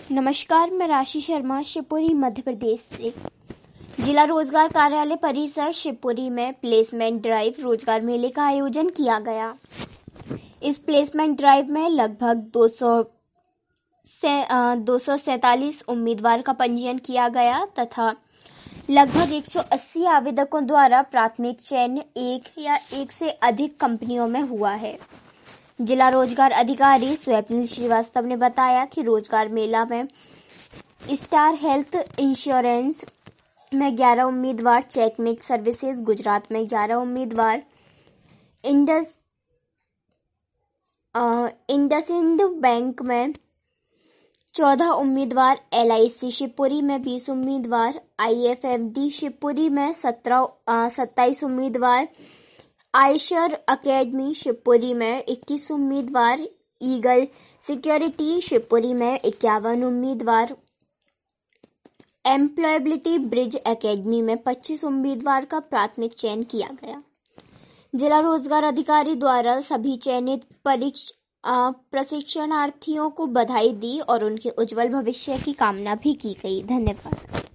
नमस्कार, मैं राशि शर्मा शिवपुरी मध्य प्रदेश से। जिला रोजगार कार्यालय परिसर शिवपुरी में प्लेसमेंट ड्राइव रोजगार मेले का आयोजन किया गया। इस प्लेसमेंट ड्राइव में लगभग 247 उम्मीदवार का पंजीयन किया गया तथा लगभग 180 आवेदकों द्वारा प्राथमिक चयन एक या एक से अधिक कंपनियों में हुआ है। जिला रोजगार अधिकारी स्वप्निल श्रीवास्तव ने बताया कि रोजगार मेला में स्टार हेल्थ इंश्योरेंस में 11 उम्मीदवार, चेकमेट सर्विसेज गुजरात में 11 उम्मीदवार, इंडसइंड बैंक में 14 उम्मीदवार, LIC शिवपुरी में 20 उम्मीदवार, IFFD शिवपुरी में 27 उम्मीदवार, आयशर अकेडमी शिवपुरी में 21 उम्मीदवार, ईगल सिक्योरिटी शिवपुरी में 51 उम्मीदवार, एम्प्लॉयबिलिटी ब्रिज एकेडमी में 25 उम्मीदवार का प्राथमिक चयन किया गया। जिला रोजगार अधिकारी द्वारा सभी चयनित प्रशिक्षणार्थियों को बधाई दी और उनके उज्जवल भविष्य की कामना भी की गई। धन्यवाद।